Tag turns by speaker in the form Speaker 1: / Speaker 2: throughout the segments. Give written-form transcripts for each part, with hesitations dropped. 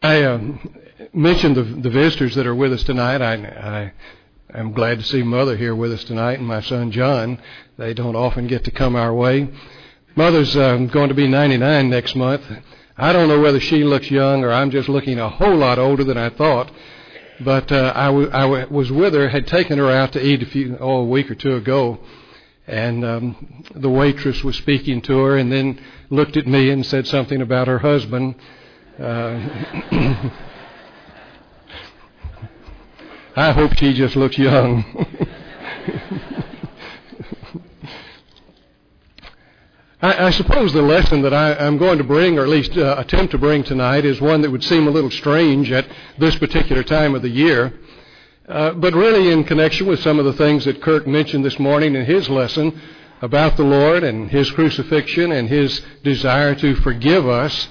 Speaker 1: I mentioned the visitors that are with us tonight. I'm glad to see Mother here with us tonight and my son John. They don't often get to come our way. Mother's going to be 99 next month. I don't know whether she looks young or I'm just looking a whole lot older than I thought. But I was with her, had taken her out to eat a week or two ago. And the waitress was speaking to her and then looked at me and said something about her husband. I hope she just looks young. I suppose the lesson that I'm going to bring, or at least attempt to bring tonight, is one that would seem a little strange at this particular time of the year, but really in connection with some of the things that Kirk mentioned this morning in his lesson about the Lord and His crucifixion and His desire to forgive us.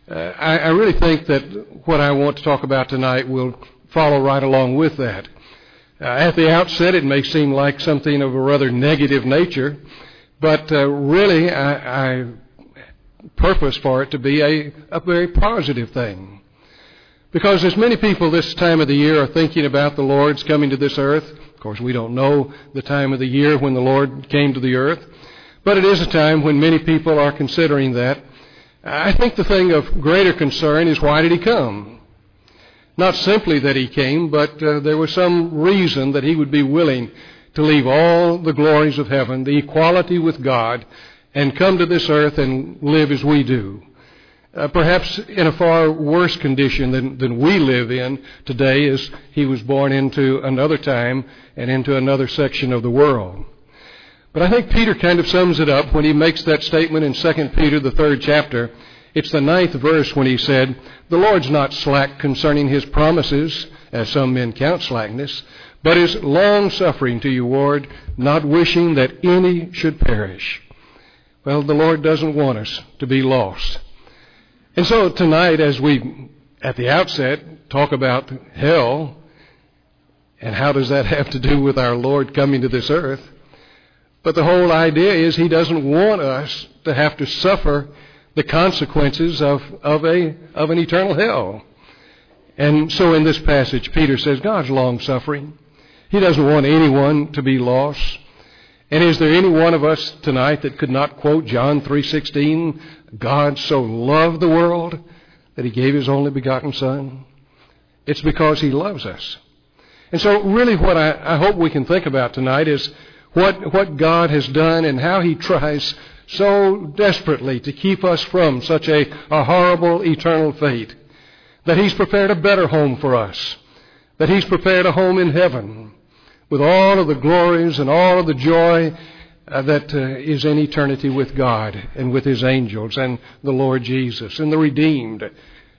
Speaker 1: I really think that what I want to talk about tonight will follow right along with that. At the outset, it may seem like something of a rather negative nature, but really I purpose for it to be a very positive thing. Because as many people this time of the year are thinking about the Lord's coming to this earth, of course we don't know the time of the year when the Lord came to the earth, but it is a time when many people are considering that. I think the thing of greater concern is, why did He come? Not simply that He came, but there was some reason that He would be willing to leave all the glories of heaven, the equality with God, and come to this earth and live as we do. Perhaps in a far worse condition than we live in today, as He was born into another time and into another section of the world. But I think Peter kind of sums it up when he makes that statement in 2 Peter, the 3rd chapter. It's the 9th verse when he said, "The Lord's not slack concerning His promises, as some men count slackness, but is long-suffering to you, Lord, not wishing that any should perish." Well, the Lord doesn't want us to be lost. And so tonight, as we, at the outset, talk about hell, and how does that have to do with our Lord coming to this earth? But the whole idea is He doesn't want us to have to suffer the consequences of an eternal hell. And so in this passage, Peter says God's long-suffering. He doesn't want anyone to be lost. And is there any one of us tonight that could not quote John 3:16, God so loved the world that He gave His only begotten Son? It's because He loves us. And so really what I hope we can think about tonight is what God has done and how He tries so desperately to keep us from such a horrible eternal fate. That He's prepared a better home for us. That He's prepared a home in heaven with all of the glories and all of the joy that is in eternity with God and with His angels and the Lord Jesus and the redeemed.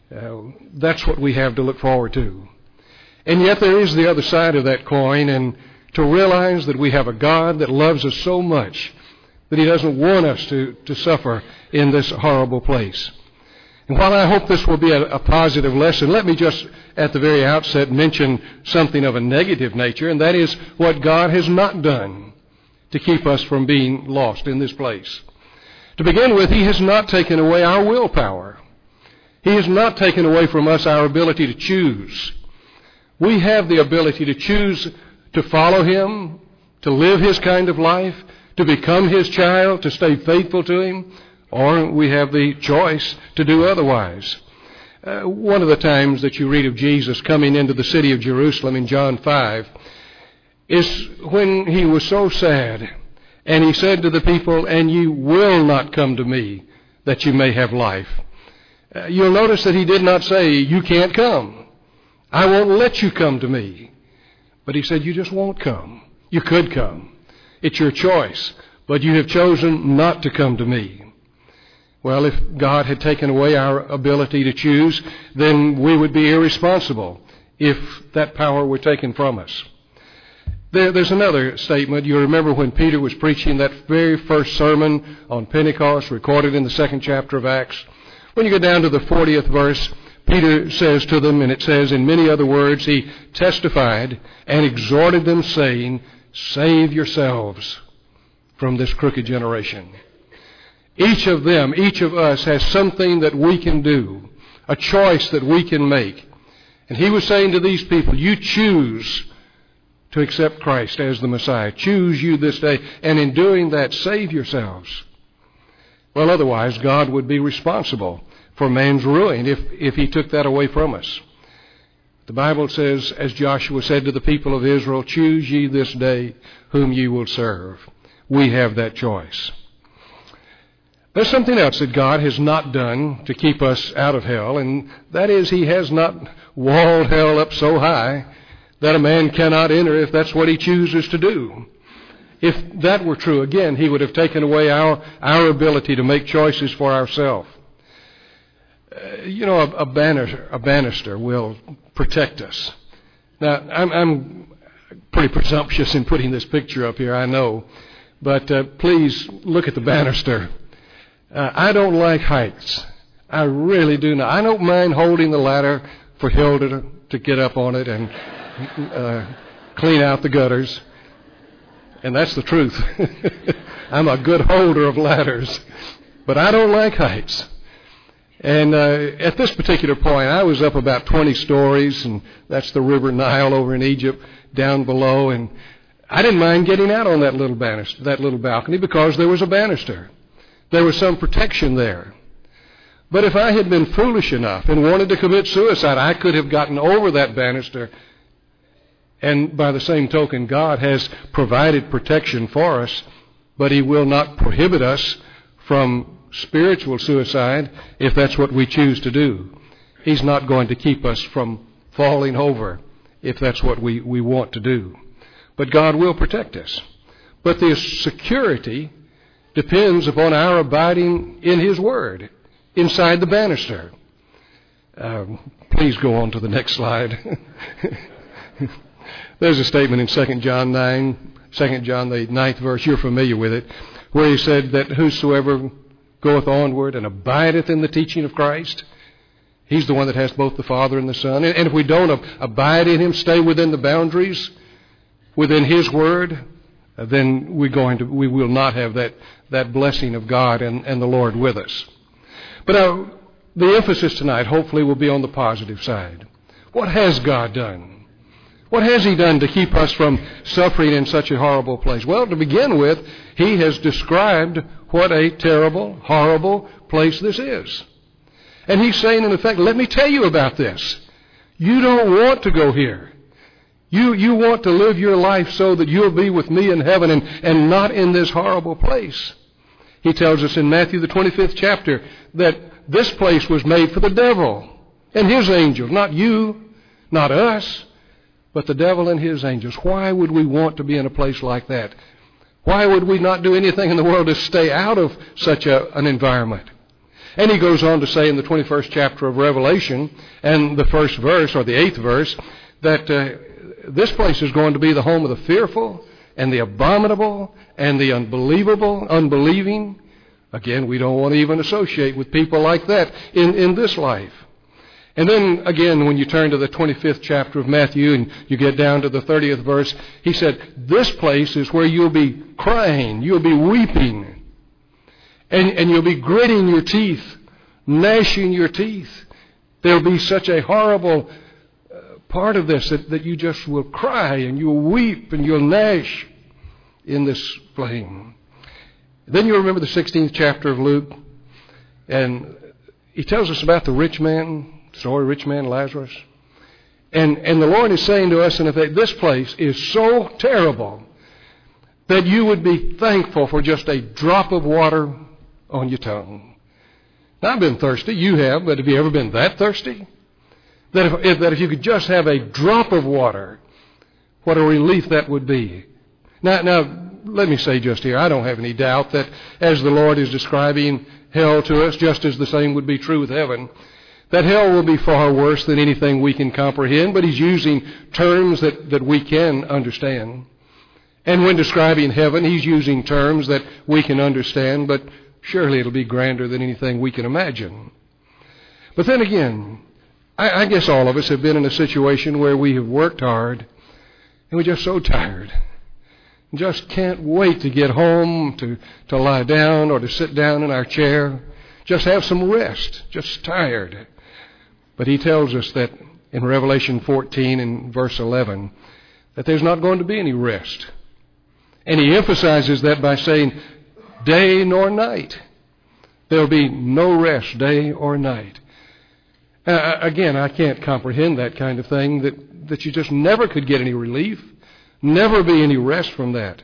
Speaker 1: That's what we have to look forward to. And yet there is the other side of that coin, and to realize that we have a God that loves us so much that He doesn't want us to suffer in this horrible place. And while I hope this will be a positive lesson, let me just at the very outset mention something of a negative nature, and that is what God has not done to keep us from being lost in this place. To begin with, He has not taken away our willpower. He has not taken away from us our ability to choose. We have the ability to choose to follow Him, to live His kind of life, to become His child, to stay faithful to Him, or we have the choice to do otherwise. One of the times that you read of Jesus coming into the city of Jerusalem in John 5 is when He was so sad, and He said to the people, "And you will not come to me that you may have life." You'll notice that He did not say, "You can't come. I won't let you come to me." But He said, "You just won't come. You could come. It's your choice, but you have chosen not to come to me." Well, if God had taken away our ability to choose, then we would be irresponsible if that power were taken from us. There's another statement. You remember when Peter was preaching that very first sermon on Pentecost, recorded in the 2nd chapter of Acts. When you go down to the 40th verse, Peter says to them, and it says, "In many other words, he testified and exhorted them, saying, Save yourselves from this crooked generation." Each of them, each of us has something that we can do, a choice that we can make. And he was saying to these people, you choose to accept Christ as the Messiah. Choose you this day, and in doing that, save yourselves. Well, otherwise, God would be responsible for man's ruin if he took that away from us. The Bible says, as Joshua said to the people of Israel, choose ye this day whom ye will serve. We have that choice. There's something else that God has not done to keep us out of hell, and that is he has not walled hell up so high that a man cannot enter if that's what he chooses to do. If that were true, again, he would have taken away our ability to make choices for ourselves. A banister will protect us. Now, I'm pretty presumptuous in putting this picture up here, I know, but please look at the banister. I don't like heights. I really do not. I don't mind holding the ladder for Hilda to get up on it and clean out the gutters. And that's the truth. I'm a good holder of ladders. But I don't like heights. And at this particular point, I was up about 20 stories, and that's the River Nile over in Egypt, down below. And I didn't mind getting out on that little banister, that little balcony, because there was a banister. There was some protection there. But if I had been foolish enough and wanted to commit suicide, I could have gotten over that banister. And by the same token, God has provided protection for us, but he will not prohibit us from spiritual suicide if that's what we choose to do. He's not going to keep us from falling over if that's what we want to do. But God will protect us. But the security depends upon our abiding in his word inside the banister. Please go on to the next slide. There's a statement in 2 John the 9th verse, you're familiar with it, where he said that whosoever goeth onward and abideth in the teaching of Christ, he's the one that has both the Father and the Son. And if we don't abide in him, stay within the boundaries, within his word, then we will not have that blessing of God and the Lord with us. But now, the emphasis tonight hopefully will be on the positive side. What has God done? What has he done to keep us from suffering in such a horrible place? Well, to begin with, he has described what a terrible, horrible place this is. And he's saying, in effect, let me tell you about this. You don't want to go here. You want to live your life so that you'll be with me in heaven and not in this horrible place. He tells us in Matthew the 25th chapter that this place was made for the devil and his angels, not you, not us, but the devil and his angels. Why would we want to be in a place like that? Why would we not do anything in the world to stay out of such an environment? And he goes on to say in the 21st chapter of Revelation and the first verse, or the 8th verse, that this place is going to be the home of the fearful and the abominable and the unbelieving. Again, we don't want to even associate with people like that in this life. And then again, when you turn to the 25th chapter of Matthew and you get down to the 30th verse, he said, this place is where you'll be crying, you'll be weeping, and you'll be gritting your teeth, gnashing your teeth. There'll be such a horrible part of this that you just will cry and you'll weep and you'll gnash in this flame. Then you remember the 16th chapter of Luke, and he tells us about the rich man, story, rich man Lazarus. And the Lord is saying to us, in effect, this place is so terrible that you would be thankful for just a drop of water on your tongue. Now, I've been thirsty. You have, but have you ever been that thirsty? That if you could just have a drop of water, what a relief that would be. Now, let me say just here, I don't have any doubt that as the Lord is describing hell to us, just as the same would be true with heaven, that hell will be far worse than anything we can comprehend, but he's using terms that we can understand. And when describing heaven, he's using terms that we can understand, but surely it'll be grander than anything we can imagine. But then again, I guess all of us have been in a situation where we have worked hard and we're just so tired. Just can't wait to get home, to lie down or to sit down in our chair. Just have some rest. Just tired. But he tells us that in Revelation 14 and verse 11, that there's not going to be any rest. And he emphasizes that by saying, day nor night. There'll be no rest, day or night. Again, I can't comprehend that kind of thing, that you just never could get any relief, never be any rest from that.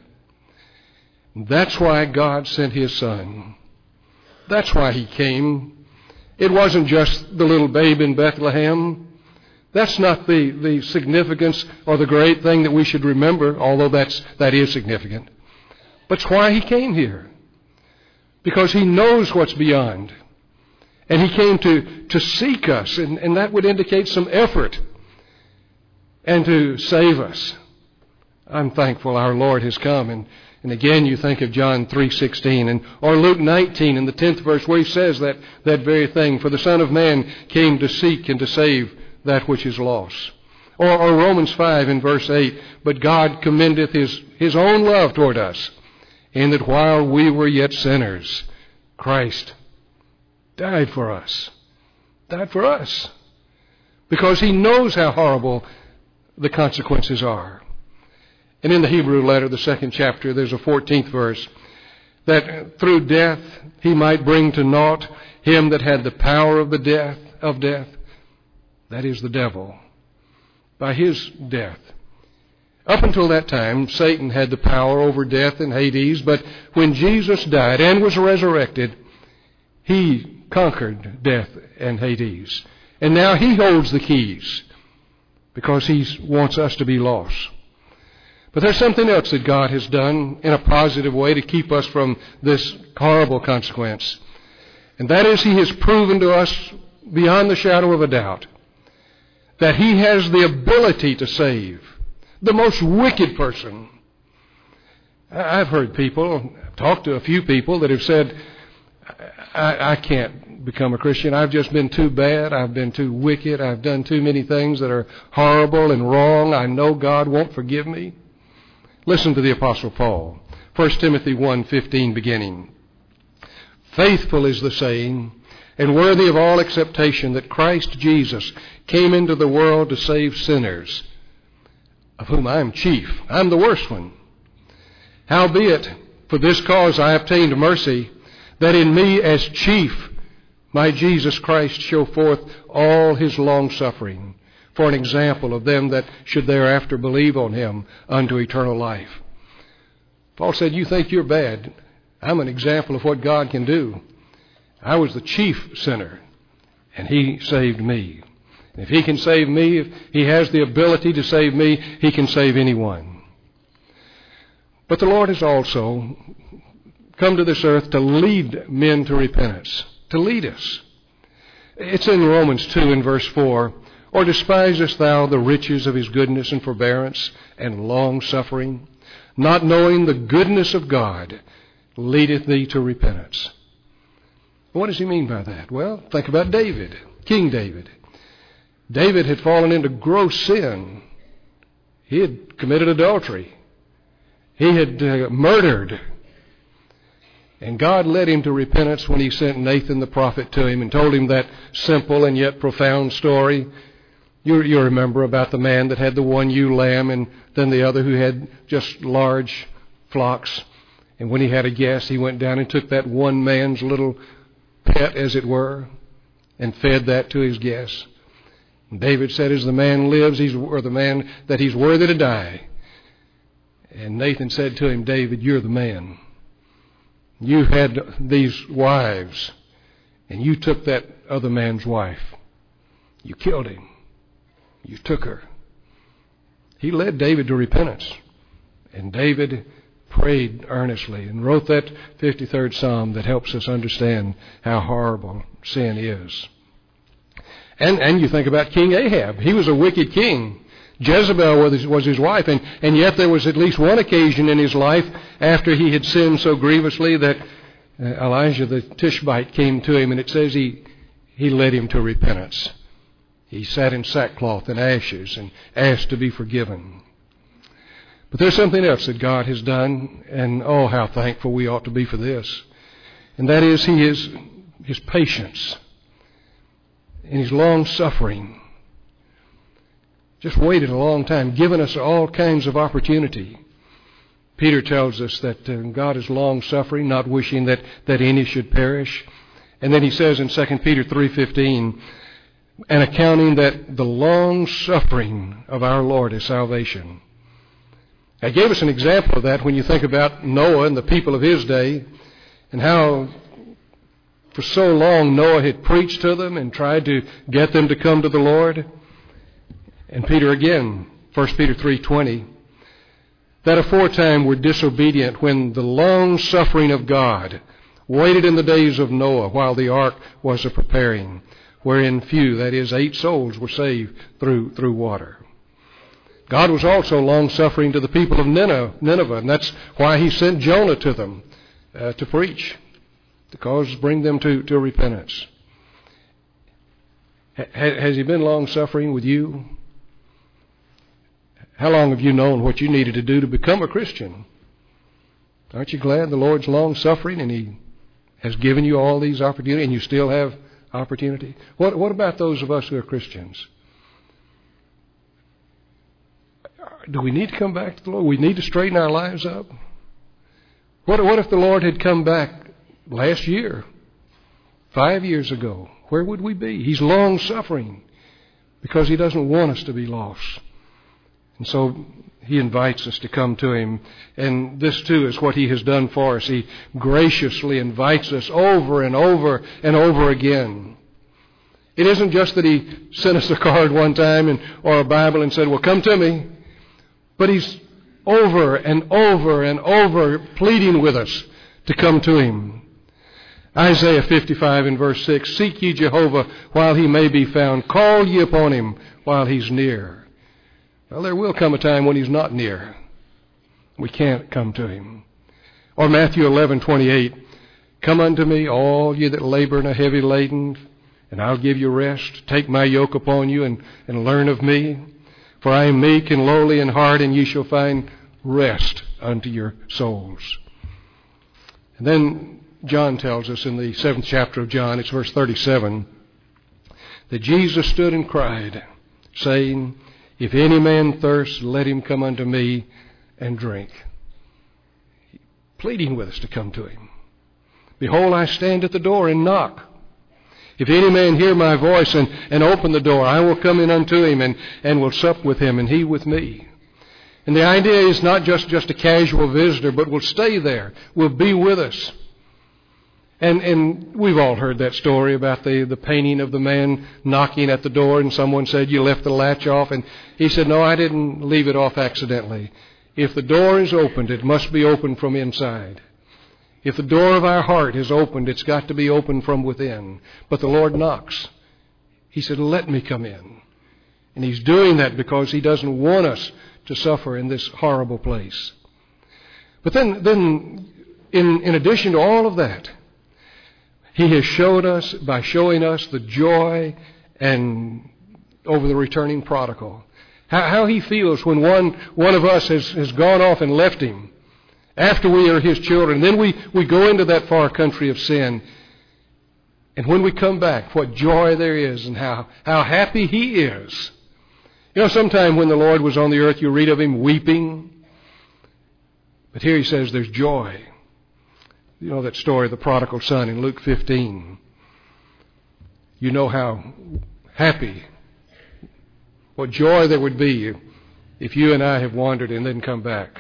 Speaker 1: That's why God sent His Son. That's why He came. It wasn't just the little babe in Bethlehem. That's not the significance or the great thing that we should remember, although that is significant. But it's why He came here. Because He knows what's beyond. And He came to seek us, and that would indicate some effort, and to save us. I'm thankful our Lord has come. And again, you think of John 3:16 or Luke 19 in the 10th verse where He says that very thing. For the Son of Man came to seek and to save that which is lost. Or Romans 5 in verse 8, but God commendeth His own love toward us, in that while we were yet sinners, Christ died for us. Died for us. Because He knows how horrible the consequences are. And in the Hebrew letter, the 2nd chapter, there's a 14th verse, that through death He might bring to naught him that had the power of death, that is the devil, by His death. Up until that time, Satan had the power over death and Hades, but when Jesus died and was resurrected, He conquered death and Hades. And now He holds the keys because He wants us to be lost. But there's something else that God has done in a positive way to keep us from this horrible consequence. And that is He has proven to us beyond the shadow of a doubt that He has the ability to save the most wicked person. I've heard people, talked to a few people that have said, I can't become a Christian. I've just been too bad. I've been too wicked. I've done too many things that are horrible and wrong. I know God won't forgive me. Listen to the Apostle Paul. 1 Timothy 1:15 beginning. Faithful is the saying, and worthy of all acceptation, that Christ Jesus came into the world to save sinners, of whom I am chief. I'm the worst one. Howbeit, for this cause I obtained mercy, that in me as chief might Jesus Christ show forth all His long-suffering, for an example of them that should thereafter believe on Him unto eternal life. Paul said, you think you're bad. I'm an example of what God can do. I was the chief sinner, and He saved me. And if He can save me, if He has the ability to save me, He can save anyone. But the Lord has also come to this earth to lead men to repentance, to lead us. It's in Romans 2 in verse 4, or despisest thou the riches of His goodness and forbearance and long-suffering, not knowing the goodness of God leadeth thee to repentance. What does he mean by that? Well, think about David, King David. David had fallen into gross sin. He had committed adultery. He had murdered. And God led him to repentance when He sent Nathan the prophet to him and told him that simple and yet profound story. You remember about the man that had the one ewe lamb and then the other who had just large flocks. And when he had a guest, he went down and took that one man's little pet, as it were, and fed that to his guests. And David said, as the man lives, or the man that he's worthy to die. And Nathan said to him, David, you're the man. You had these wives, and you took that other man's wife. You killed him. You took her. He led David to repentance. And David prayed earnestly and wrote that 53rd Psalm that helps us understand how horrible sin is. And you think about King Ahab. He was a wicked king. Jezebel was his wife, and yet there was at least one occasion in his life after he had sinned so grievously that Elijah the Tishbite came to him, and it says he led him to repentance. He sat in sackcloth and ashes and asked to be forgiven. But there's something else that God has done, and oh, how thankful we ought to be for this. And that is His patience. And He's long-suffering. Just waited a long time, given us all kinds of opportunity. Peter tells us that God is long-suffering, not wishing that any should perish. And then he says in 2 Peter 3:15, and accounting that the long-suffering of our Lord is salvation. I gave us an example of that when you think about Noah and the people of his day, and how for so long Noah had preached to them and tried to get them to come to the Lord. And Peter again, 1 Peter 3:20, that aforetime were disobedient when the long-suffering of God waited in the days of Noah while the ark was a-preparing, wherein few, that is, 8 souls, were saved through water. God was also long-suffering to the people of Nineveh, and that's why He sent Jonah to them to preach, to bring them to repentance. Has He been long-suffering with you? How long have you known what you needed to do to become a Christian? Aren't you glad the Lord's long-suffering and He has given you all these opportunities and you still have opportunity? What about those of us who are Christians? Do we need to come back to the Lord? We need to straighten our lives up? What if the Lord had come back last year, 5 years ago? Where would we be? He's long-suffering because He doesn't want us to be lost. And so He invites us to come to Him. And this too is what He has done for us. He graciously invites us over and over and over again. It isn't just that He sent us a card one time or a Bible and said, well, come to me. But He's over and over and over pleading with us to come to Him. Isaiah 55 and verse 6, seek ye Jehovah while He may be found. Call ye upon Him while He's near. Well, there will come a time when He's not near. We can't come to Him. Or Matthew 11:28, come unto me, all ye that labor and are heavy laden, and I'll give you rest. Take my yoke upon you and learn of me. For I am meek and lowly in heart, and ye shall find rest unto your souls. And then John tells us in the 7th chapter of John, it's verse 37, that Jesus stood and cried, saying, if any man thirst, let him come unto me and drink. Pleading with us to come to Him. Behold, I stand at the door and knock. If any man hear my voice and open the door, I will come in unto him and will sup with him and he with me. And the idea is not just a casual visitor, but will stay there, will be with us. And we've all heard that story about the painting of the man knocking at the door, and someone said, you left the latch off. And he said, no, I didn't leave it off accidentally. If the door is opened, it must be opened from inside. If the door of our heart is opened, it's got to be opened from within. But the Lord knocks. He said, let me come in. And He's doing that because He doesn't want us to suffer in this horrible place. But then in addition to all of that, He has showed us, by showing us the joy and over the returning prodigal, how He feels when one of us has gone off and left Him after we are His children. Then we go into that far country of sin. And when we come back, what joy there is and how happy He is. You know, sometime when the Lord was on the earth, you read of Him weeping. But here He says there's joy. You know that story of the prodigal son in Luke 15. You know how happy, what joy there would be if you and I have wandered and then come back.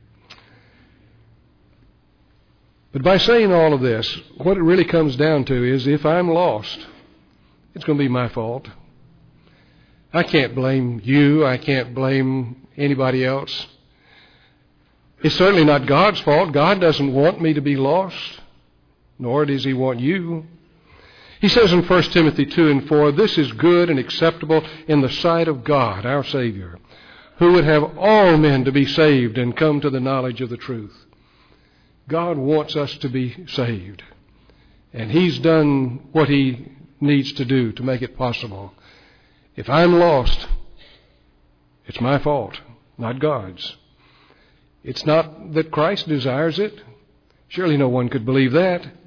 Speaker 1: But by saying all of this, what it really comes down to is if I'm lost, it's going to be my fault. I can't blame you. I can't blame anybody else. It's certainly not God's fault. God doesn't want me to be lost, nor does He want you. He says in 1 Timothy 2 and 4, this is good and acceptable in the sight of God, our Savior, who would have all men to be saved and come to the knowledge of the truth. God wants us to be saved. And He's done what He needs to do to make it possible. If I'm lost, it's my fault, not God's. It's not that Christ desires it. Surely no one could believe that.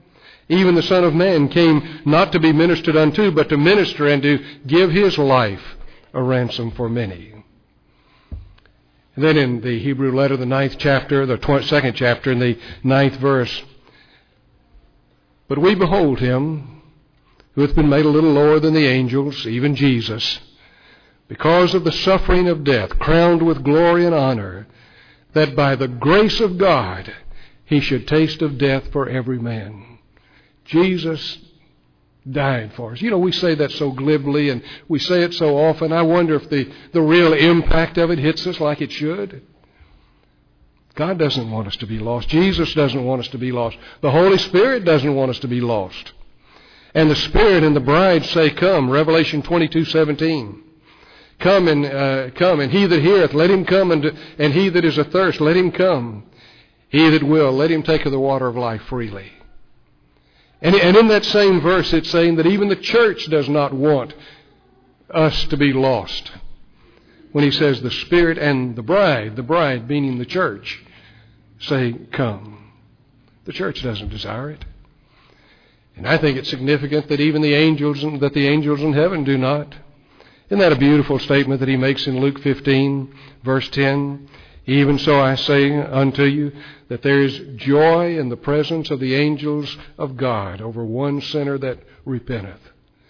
Speaker 1: Even the Son of Man came not to be ministered unto, but to minister and to give his life a ransom for many. And then in the Hebrew letter, the 9th chapter, the 2nd chapter, in the 9th verse, but we behold him who hath been made a little lower than the angels, even Jesus, because of the suffering of death, crowned with glory and honor, that by the grace of God he should taste of death for every man. Jesus died for us. You know, we say that so glibly and we say it so often. I wonder if the real impact of it hits us like it should. God doesn't want us to be lost. Jesus doesn't want us to be lost. The Holy Spirit doesn't want us to be lost. And the Spirit and the bride say, come. Revelation 22:17. Come and he that heareth, let him come, and he that is athirst, let him come. He that will, let him take of the water of life freely. And in that same verse, it's saying that even the church does not want us to be lost. When he says the Spirit and the bride meaning the church, say, come. The church doesn't desire it. And I think it's significant that even the angels in heaven do not. Isn't that a beautiful statement that he makes in Luke 15, verse 10? Even so I say unto you that there is joy in the presence of the angels of God over one sinner that repenteth.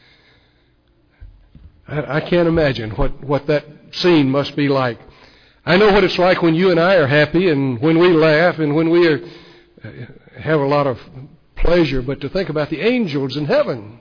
Speaker 1: I can't imagine what that scene must be like. I know what it's like when you and I are happy and when we laugh and when we have a lot of pleasure, but to think about the angels in heaven.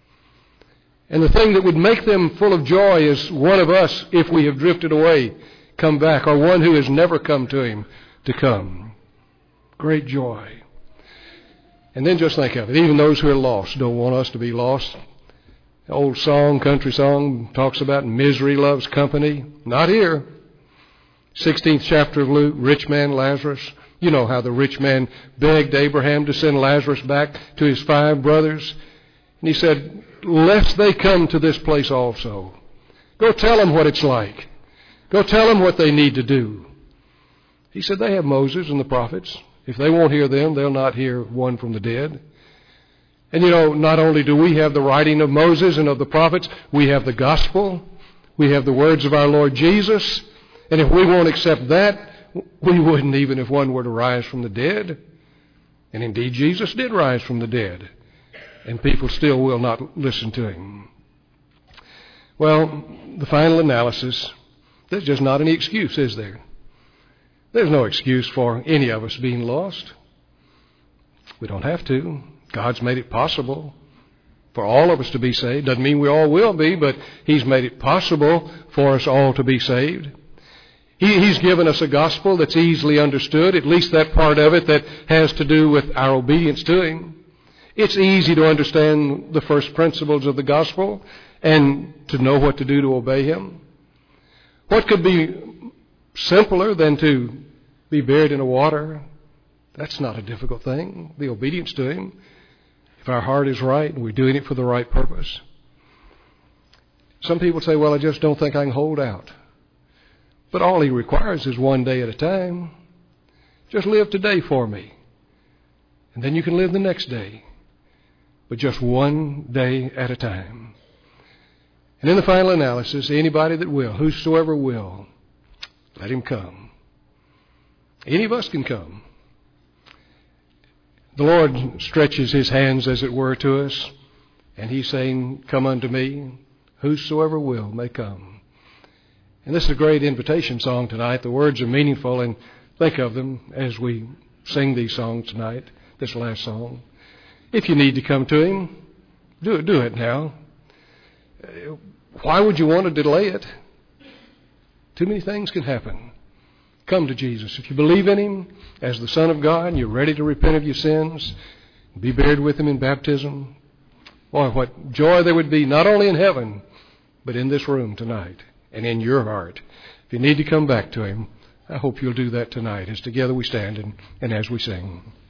Speaker 1: And the thing that would make them full of joy is one of us, if we have drifted away, come back, or one who has never come to him to come. Great joy. And then just think of it. Even those who are lost don't want us to be lost. The old song, country song, talks about misery loves company. Not here. 16th chapter of Luke, rich man Lazarus. You know how the rich man begged Abraham to send Lazarus back to his 5 brothers. And he said, lest they come to this place also. Go tell them what it's like. Go tell them what they need to do. He said, they have Moses and the prophets. If they won't hear them, they'll not hear one from the dead. And you know, not only do we have the writing of Moses and of the prophets, we have the gospel. We have the words of our Lord Jesus. And if we won't accept that, we wouldn't even if one were to rise from the dead. And indeed, Jesus did rise from the dead. And people still will not listen to him. Well, the final analysis, there's just not any excuse, is there? There's no excuse for any of us being lost. We don't have to. God's made it possible for all of us to be saved. Doesn't mean we all will be, but he's made it possible for us all to be saved. He's given us a gospel that's easily understood, at least that part of it that has to do with our obedience to him. It's easy to understand the first principles of the gospel and to know what to do to obey him. What could be simpler than to be buried in the water? That's not a difficult thing, the obedience to him. If our heart is right and we're doing it for the right purpose. Some people say, well, I just don't think I can hold out. But all he requires is one day at a time. Just live today for me. And then you can live the next day. But just one day at a time. And in the final analysis, anybody that will, whosoever will, let him come. Any of us can come. The Lord stretches his hands, as it were, to us, and he's saying, come unto me, whosoever will may come. And this is a great invitation song tonight. The words are meaningful, and think of them as we sing these songs tonight, this last song. If you need to come to him, do it now. Why would you want to delay it? Too many things can happen. Come to Jesus. If you believe in him as the Son of God and you're ready to repent of your sins, be buried with him in baptism, boy, what joy there would be, not only in heaven, but in this room tonight and in your heart. If you need to come back to him, I hope you'll do that tonight as together we stand and as we sing.